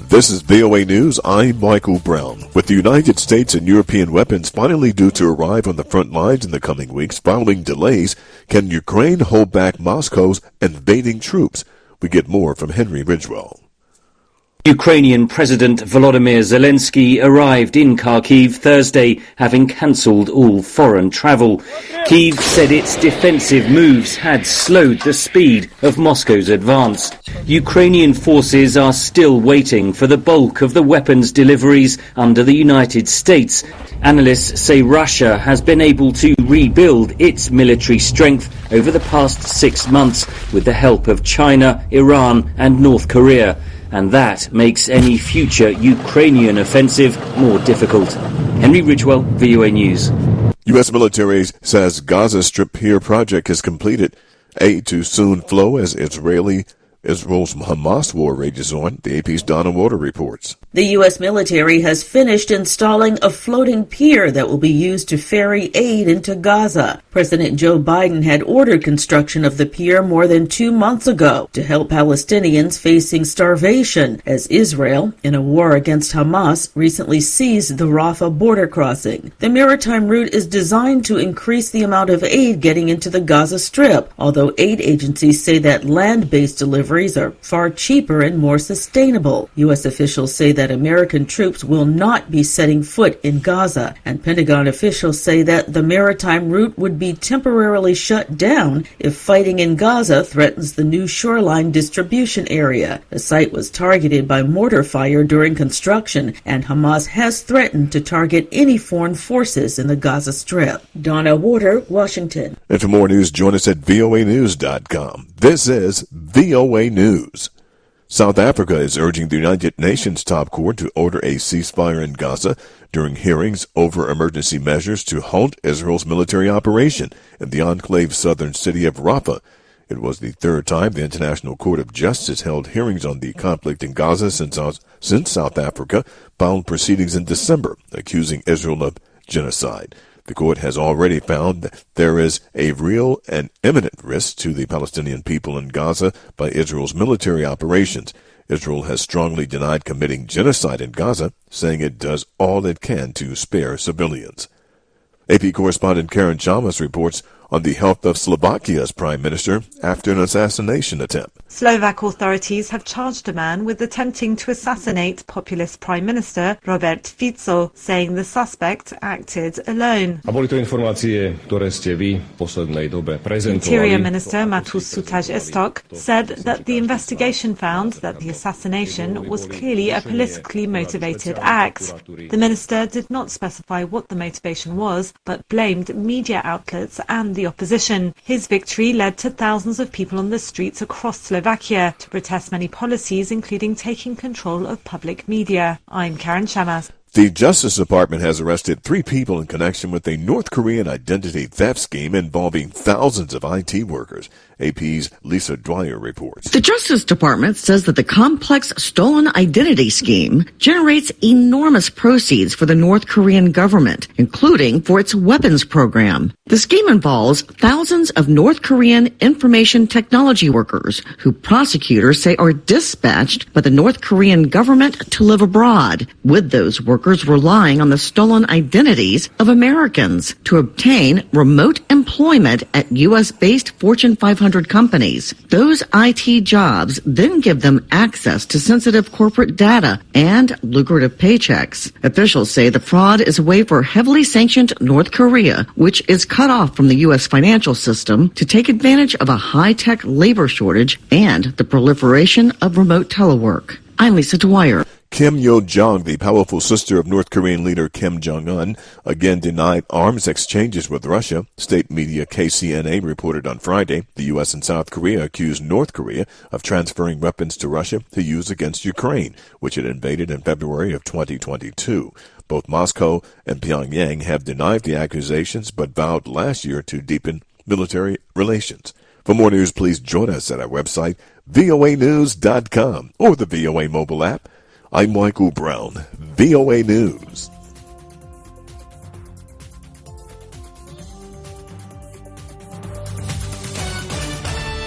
This is VOA News. I'm Michael Brown. With the United States and European weapons finally due to arrive on the front lines in the coming weeks following delays, can Ukraine hold back Moscow's invading troops? We get more from Henry Ridgewell. Ukrainian President Volodymyr Zelensky arrived in Kharkiv Thursday, having cancelled all foreign travel. Kyiv said its defensive moves had slowed the speed of Moscow's advance. Ukrainian forces are still waiting for the bulk of the weapons deliveries under the United States. Analysts say Russia has been able to rebuild its military strength over the past 6 months with the help of China, Iran and North Korea. And that makes any future Ukrainian offensive more difficult. Henry Ridgewell, VOA News. U.S. military says Gaza Strip pier project is completed. Aid to soon flow as Israel's Hamas war rages on. The AP's Donna Water reports. The U.S. military has finished installing a floating pier that will be used to ferry aid into Gaza. President Joe Biden had ordered construction of the pier more than 2 months ago to help Palestinians facing starvation, as Israel, in a war against Hamas, recently seized the Rafah border crossing. The maritime route is designed to increase the amount of aid getting into the Gaza Strip, although aid agencies say that land-based deliveries are far cheaper and more sustainable. U.S. officials say that American troops will not be setting foot in Gaza, and Pentagon officials say that the maritime route would be temporarily shut down if fighting in Gaza threatens the new shoreline distribution area. The site was targeted by mortar fire during construction, and Hamas has threatened to target any foreign forces in the Gaza Strip. Donna Water, Washington. And for more news, join us at voanews.com. This is VOA News. South Africa is urging the United Nations top court to order a ceasefire in Gaza during hearings over emergency measures to halt Israel's military operation in the enclave's southern city of Rafah. It was the third time the International Court of Justice held hearings on the conflict in Gaza since South Africa filed proceedings in December accusing Israel of genocide. The court has already found that there is a real and imminent risk to the Palestinian people in Gaza by Israel's military operations. Israel has strongly denied committing genocide in Gaza, saying it does all it can to spare civilians. AP correspondent Karen Chalmers reports on the health of Slovakia's prime minister after an assassination attempt. Slovak authorities have charged a man with attempting to assassinate populist Prime Minister Robert Fico, saying the suspect acted alone. Interior Minister Matus Sutaj Estok said that the investigation found that the assassination was clearly a politically motivated act. The minister did not specify what the motivation was, but blamed media outlets and the opposition. His victory led to thousands of people on the streets across Slovakia to protest many policies, including taking control of public media. I'm Karen Shamas. The Justice Department has arrested 3 people in connection with a North Korean identity theft scheme involving thousands of IT workers. AP's Lisa Dwyer reports. The Justice Department says that the complex stolen identity scheme generates enormous proceeds for the North Korean government, including for its weapons program. The scheme involves thousands of North Korean information technology workers who prosecutors say are dispatched by the North Korean government to live abroad, with those workers relying on the stolen identities of Americans to obtain remote employment at U.S.-based Fortune 500 companies. Those IT jobs then give them access to sensitive corporate data and lucrative paychecks. Officials say the fraud is a way for heavily sanctioned North Korea, which is cut off from the U.S. financial system, to take advantage of a high-tech labor shortage and the proliferation of remote telework. I'm Lisa Dwyer. Kim Yo-jong, the powerful sister of North Korean leader Kim Jong-un, again denied arms exchanges with Russia. State media KCNA reported on Friday the U.S. and South Korea accused North Korea of transferring weapons to Russia to use against Ukraine, which it invaded in February of 2022. Both Moscow and Pyongyang have denied the accusations but vowed last year to deepen military relations. For more news, please join us at our website, voanews.com, or the VOA mobile app. I'm Michael Brown, VOA News.